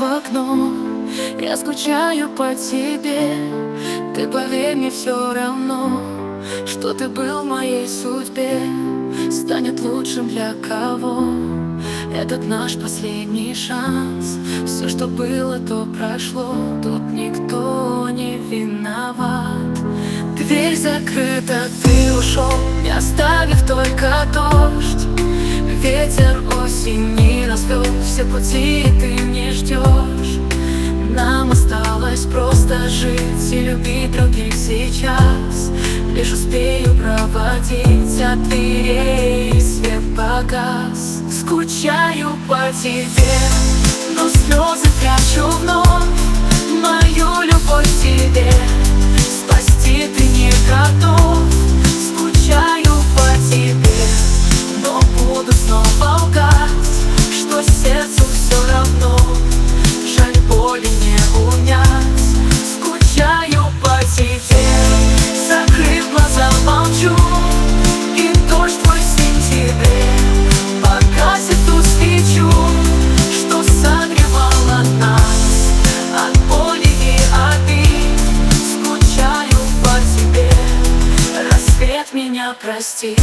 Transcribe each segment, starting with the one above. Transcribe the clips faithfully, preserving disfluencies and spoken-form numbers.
окно. Я скучаю по тебе. Ты поверь, мне все равно, что ты был в моей судьбе. Станет лучшим для кого этот наш последний шанс. Все, что было, то прошло. Тут никто не виноват. Дверь закрыта, ты ушел, не оставив только дождь. Ветер осени развел все пути, и ты не ждешь. Нам осталось просто жить и любить других сейчас. Лишь успею проводить от дверей, свет погас. Скучаю по тебе, но слезы прячу вновь. Мою любовь к тебе спасти ты не готов. Скучаю по тебе, но буду снова лгать, что сердцу все равно. Жаль, боли не унять. Скучаю по тебе, закрыв глаза, молчу. И дождь твой в сентябре погасит ту свечу, что согревала нас от боли и обид. Скучаю по тебе, рассвет меня прости.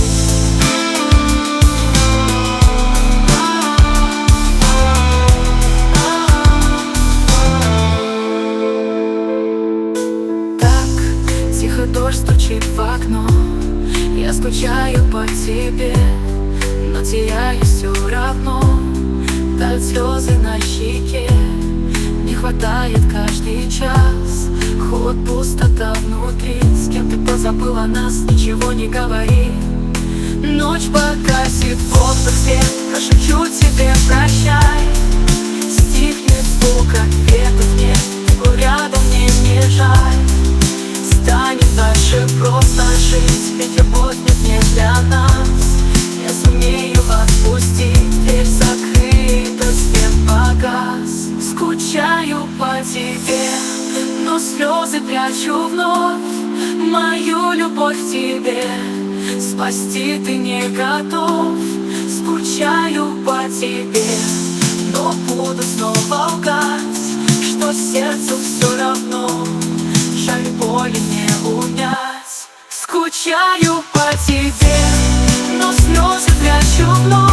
Дождь стучит в окно. Я скучаю по тебе, но теряюсь все равно. Тают слезы на щеке, не хватает каждый час. Холод, пустота внутри. С кем ты позабыл о нас, ничего не говори. Ночь погасит воздух, свет. Прошепчу тебе прощай. Стихнет звук, ответов нет. Его рядом мне не жаль. Станет дальше просто жить, ведь любовь нет не для нас. Я сумею отпустить, дверь закрыта, свет погас. Скучаю по тебе, но слезы прячу вновь. Мою любовь к тебе спасти ты не готов. Скучаю по тебе, но буду снова лгать, что сердцу все равно. Жаль, боли не унять. Скучаю по тебе, но слезы прячу вновь.